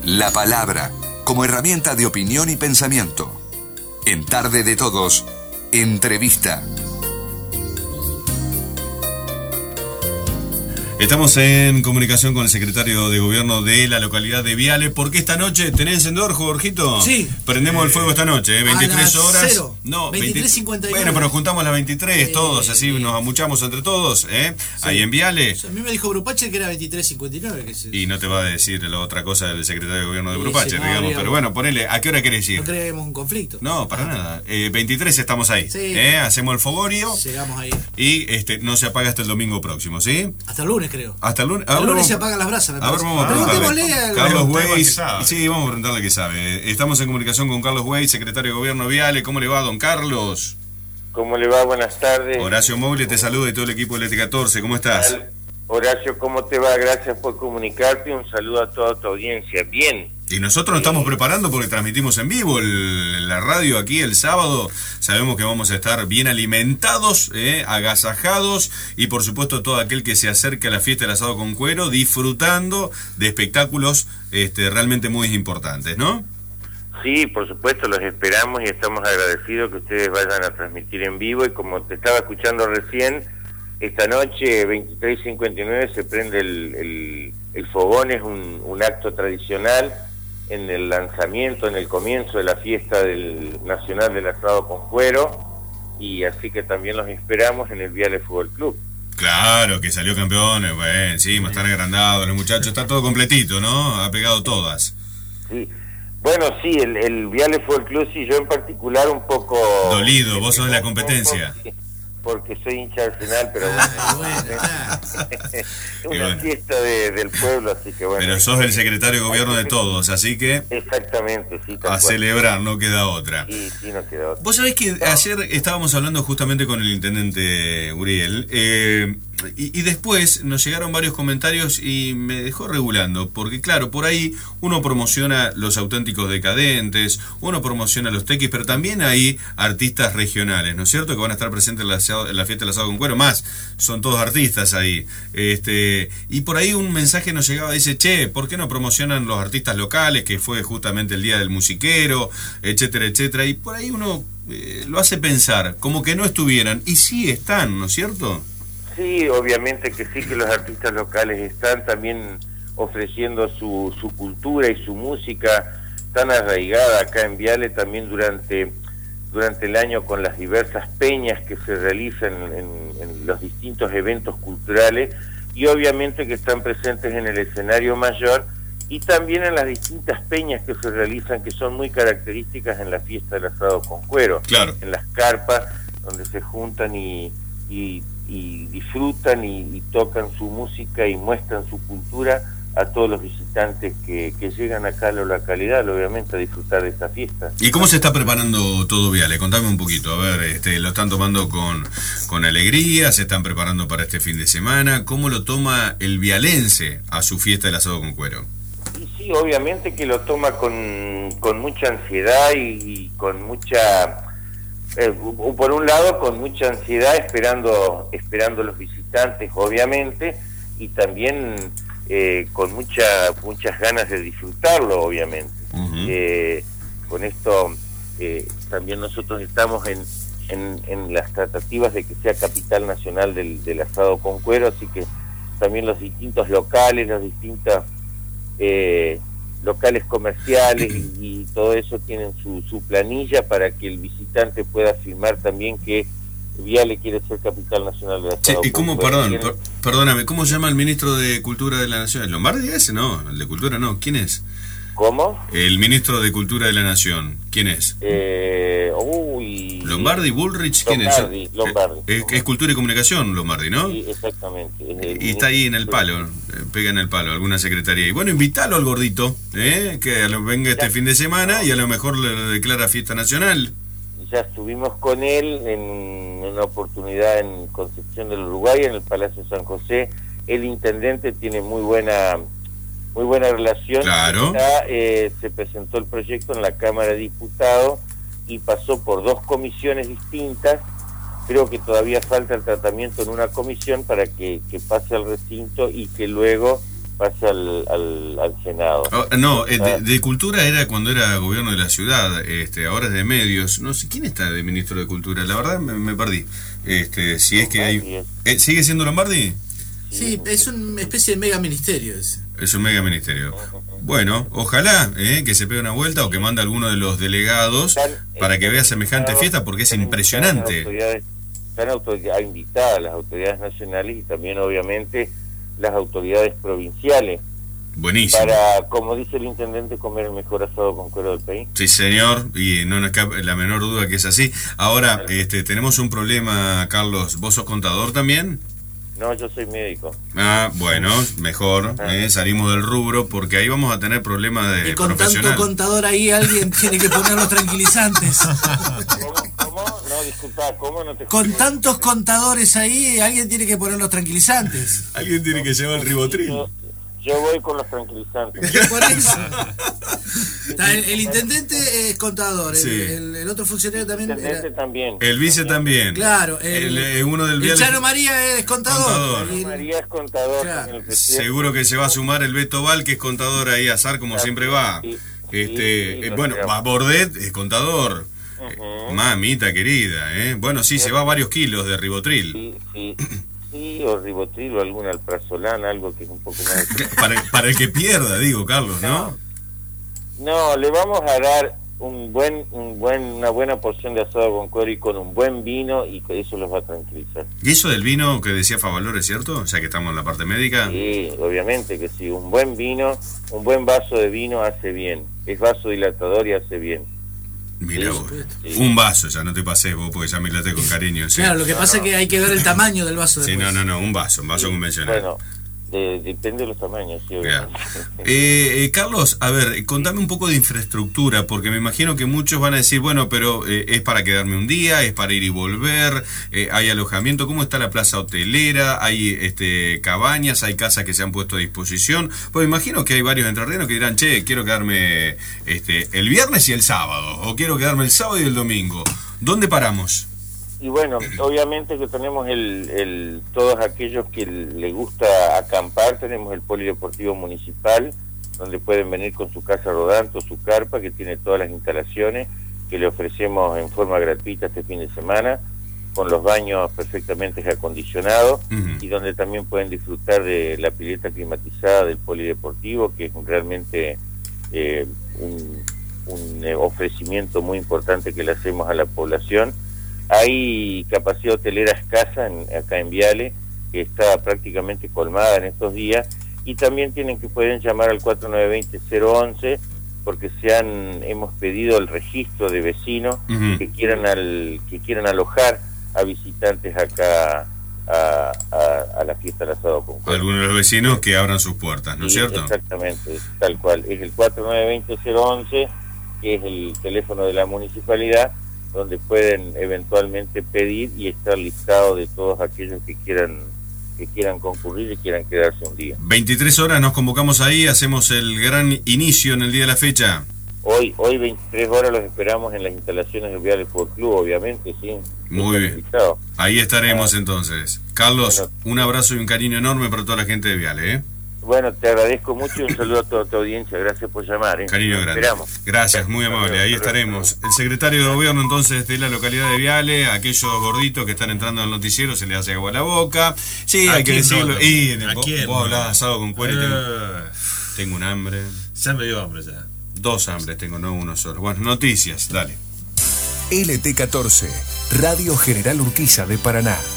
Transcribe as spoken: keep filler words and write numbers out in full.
La palabra, como herramienta de opinión y pensamiento. En Tarde de Todos, entrevista. Estamos en comunicación con el secretario de gobierno de la localidad de Viale, porque esta noche tenés encendedor, Jorgito. Sí. Prendemos eh, el fuego esta noche, ¿eh? veintitrés horas. Cero. No, veintitrés cincuenta y nueve. Bueno, pero juntamos las veintitrés, eh, todos, así eh, nos amuchamos entre todos, ¿eh? Sí. Ahí en Viale. O sea, a mí me dijo Brupache que era veintitrés cincuenta y nueve. Que se... Y no te va a decir la otra cosa del secretario de gobierno de sí, Brupache, sí, no, digamos. digamos. Pero bueno, ponele, ¿a qué hora querés ir? No creemos un conflicto. No, para nada. Eh, veintitrés estamos ahí. Sí. ¿eh? Hacemos el fogorio. Llegamos ahí. Y este no se apaga hasta el domingo próximo, ¿sí? Hasta el lunes, creo. Hasta el lunes. El lunes vamos... se apagan las brasas, me A ver, vamos a preguntarle. al... Carlos Weiss. Sí, vamos a preguntarle qué sabe. Estamos en comunicación con Carlos Weiss, secretario de Gobierno Viale. ¿Cómo le va, don Carlos? ¿Cómo le va? Buenas tardes. Horacio Moble te saluda y todo el equipo del E T catorce. ¿Cómo estás? Horacio, ¿cómo te va? Gracias por comunicarte. Un saludo a toda tu audiencia. Bien. Y nosotros nos estamos preparando porque transmitimos en vivo el, la radio aquí el sábado. Sabemos que vamos a estar bien alimentados, eh, agasajados y por supuesto todo aquel que se acerque a la fiesta del asado con cuero disfrutando de espectáculos este, realmente muy importantes, ¿no? Sí, por supuesto, los esperamos y estamos agradecidos que ustedes vayan a transmitir en vivo. Y como te estaba escuchando recién, esta noche, veintitrés cincuenta y nueve, se prende el, el, el fogón. Es un, un acto tradicional en el lanzamiento, en el comienzo de la fiesta del Nacional del Asado con Cuero, y así que también los esperamos en el Viale Fútbol Club. Claro, que salió campeón, bueno, encima están agrandados los muchachos, está todo completito, ¿no? Ha pegado todas. Sí, bueno, sí, el, el Viale Fútbol Club, sí, yo en particular un poco... Dolido, vos sos de la competencia. Poco, porque soy hincha del Arsenal, pero bueno, es una bueno. fiesta de, del pueblo, así que bueno. Pero sos el secretario de gobierno de todos, así que... Exactamente, sí. A celebrar, no queda otra. Sí, sí, no queda otra. Vos sabés que no. ayer estábamos hablando justamente con el intendente Uriel, eh, y, y después nos llegaron varios comentarios y me dejó regulando, porque claro, por ahí uno promociona los auténticos decadentes, uno promociona los tequis, pero también hay artistas regionales, ¿no es cierto?, que van a estar presentes en la, en la fiesta del asado con cuero, más, son todos artistas ahí, este y por ahí un mensaje nos llegaba, dice, che, ¿por qué no promocionan los artistas locales, que fue justamente el día del musiquero, etcétera, etcétera? Y por ahí uno eh, lo hace pensar, como que no estuvieran, y sí están, ¿no es cierto? Sí, obviamente que sí, que los artistas locales están también ofreciendo su, su cultura y su música tan arraigada acá en Viale, también durante, durante el año con las diversas peñas que se realizan en, en los distintos eventos culturales, y obviamente que están presentes en el escenario mayor y también en las distintas peñas que se realizan, que son muy características en la fiesta del asado con cuero, claro. En las carpas donde se juntan y, y, y disfrutan y, y tocan su música y muestran su cultura a todos los visitantes que, que llegan acá a la localidad, obviamente, a disfrutar de esta fiesta. ¿Y cómo se está preparando todo Viale? Contame un poquito, a ver, este, ¿lo están tomando con, con alegría? ¿Se están preparando para este fin de semana? ¿Cómo lo toma el vialense a su fiesta del asado con cuero? Y sí, obviamente que lo toma con, con mucha ansiedad y, y con mucha... Eh, por un lado, con mucha ansiedad, esperando, esperando los visitantes, obviamente, y también... Eh, con mucha, muchas ganas de disfrutarlo, obviamente. Uh-huh. Eh, con esto eh, también nosotros estamos en, en, en las tratativas de que sea capital nacional del, del asado con cuero, así que también los distintos locales, los distintos eh, locales comerciales y, y todo eso tienen su, su planilla para que el visitante pueda firmar también que Viale quiere ser capital nacional de la ciudad. ¿Y cómo, perdón, per, perdóname, cómo se llama el ministro de Cultura de la Nación? ¿El Lombardi ese? No, el de Cultura no. ¿Quién es? ¿Cómo? El ministro de Cultura de la Nación. ¿Quién es? Eh, uy... ¿Lombardi, Bullrich? ¿Quién Lombardi, es? Lombardi. Es, es Cultura y Comunicación, Lombardi, ¿no? Sí, exactamente. Y está ahí en el palo, pega en el palo, alguna secretaría. Y bueno, invítalo al gordito, ¿eh? Que venga este ya. fin de semana y a lo mejor le declara fiesta nacional. Ya estuvimos con él en una oportunidad en Concepción del Uruguay, en el Palacio San José. El intendente tiene muy buena muy buena relación. Claro. Ya, eh, se presentó el proyecto en la Cámara de Diputados y pasó por dos comisiones distintas. Creo que todavía falta el tratamiento en una comisión para que, que pase al recinto y que luego pase al, al, al Senado. Oh, no, eh, de, de Cultura era cuando era gobierno de la ciudad, este, ahora es de Medios. No sé, ¿quién está de ministro de Cultura? La verdad me, me perdí. Este, si es que hay... ¿Eh, ¿Sigue siendo Lombardi? Sí, es una especie de mega ministerio ese. Es un mega ministerio. Bueno, ojalá eh, que se pegue una vuelta o que mande alguno de los delegados para que vea semejante fiesta, porque es impresionante. Están autoridades invitadas las autoridades nacionales y también obviamente las autoridades provinciales. Buenísimo. Para, como dice el intendente, comer el mejor asado con cuero del país. Sí, señor, y no nos cabe la menor duda que es así. Ahora, este, tenemos un problema, Carlos. ¿Vos sos contador también? No, yo soy médico. Ah, bueno, mejor, eh, salimos del rubro, porque ahí vamos a tener problemas de y con profesional. tanto contador ahí alguien tiene que poner los tranquilizantes. ¿Cómo? ¿Cómo? No, disculpa, ¿cómo? No te Con escuché. tantos contadores ahí alguien tiene que poner los tranquilizantes. Alguien tiene que llevar el ribotril. Yo, yo voy con los tranquilizantes. Por eso. Está, el, el intendente es contador, el, Sí. el, el otro funcionario El también intendente era- también. El vice también. Claro, el, El, eh, uno del el vial- Chano María es contador. Contador. Y el- María es contador. Claro. también el presidente. Seguro que se va a sumar el Beto Val, que es contador ahí a azar, como siempre va. Sí, Este, sí, sí, eh, lo bueno, creo. va Bordet es contador. Ujú. Mamita querida, ¿eh? Bueno, sí, se va varios kilos de ribotril. Sí, sí, sí, o ribotril o algún alprazolam, algo que es un poco más... Para, para el que pierda, digo, Carlos, ¿no? No, le vamos a dar un buen, un buen, una buena porción de asado con cuero y con un buen vino, y que eso los va a tranquilizar. ¿Y eso del vino que decía Favalor es cierto? Ya que estamos en la parte médica. Sí, obviamente que sí, un buen vino, un buen vaso de vino hace bien, es vasodilatador y hace bien. Mira Sí, vos, sí. un vaso, ya no te pases vos, porque ya me laté con cariño. Sí, Claro, lo que pasa es que hay que ver el tamaño del vaso sí después. no, no, no, un vaso, un vaso Sí, convencional. Bueno, de- depende de los tamaños, sí, Ya. obviamente. Eh, eh, Carlos, a ver, contame un poco de infraestructura, porque me imagino que muchos van a decir, bueno, pero eh, es para quedarme un día, es para ir y volver, eh, hay alojamiento, ¿cómo está la plaza hotelera? ¿Hay este, cabañas, hay casas que se han puesto a disposición? Pues me imagino que hay varios entrerrianos que dirán, che, quiero quedarme este, el viernes y el sábado, o quiero quedarme el sábado y el domingo. ¿Dónde paramos? Y bueno, obviamente que tenemos el, el todos aquellos que les gusta acampar, tenemos el polideportivo municipal, donde pueden venir con su casa rodante o su carpa, que tiene todas las instalaciones, que le ofrecemos en forma gratuita este fin de semana, con los baños perfectamente acondicionados, Ujú. y donde también pueden disfrutar de la pileta climatizada del polideportivo, que es realmente eh, un, un eh, ofrecimiento muy importante que le hacemos a la población. Hay capacidad hotelera escasa en, acá en Viale, que está prácticamente colmada en estos días, y también tienen que pueden llamar al cuatro nueve dos cero cero once, porque se han hemos pedido el registro de vecinos Ujú. que quieran al que quieran alojar a visitantes acá a, a, a la fiesta del asado con cuero. Algunos de los vecinos que abran sus puertas, ¿no es Sí, cierto? Exactamente, tal cual. Es el cuatro nueve dos cero cero once, que es el teléfono de la municipalidad, donde pueden eventualmente pedir y estar listados de todos aquellos que quieran que quieran concurrir y quieran quedarse un día. veintitrés horas nos convocamos ahí, hacemos el gran inicio en el día de la fecha. Hoy hoy veintitrés horas los esperamos en las instalaciones del Viale Fútbol Club, obviamente, sí. Muy Están bien. invitados. Ahí estaremos entonces. Carlos, Bueno. un abrazo y un cariño enorme para toda la gente de Viale, ¿eh? Bueno, te agradezco mucho y un saludo a toda tu audiencia. Gracias por llamar. ¿eh? Cariño Los grande. esperamos. Gracias, muy amable. Ahí estaremos. El secretario de gobierno entonces de la localidad de Viale, a aquellos gorditos que están entrando al noticiero se les hace agua a la boca. Sí, ¿A hay que quién decirlo. no? Y en el- ¿A vos, quién vos no? hablás asado con cuero y tengo, Eh, tengo un hambre. ya me dio hambre ya. Dos hambres tengo, no uno solo. Bueno, noticias, dale. L T catorce, Radio General Urquiza de Paraná.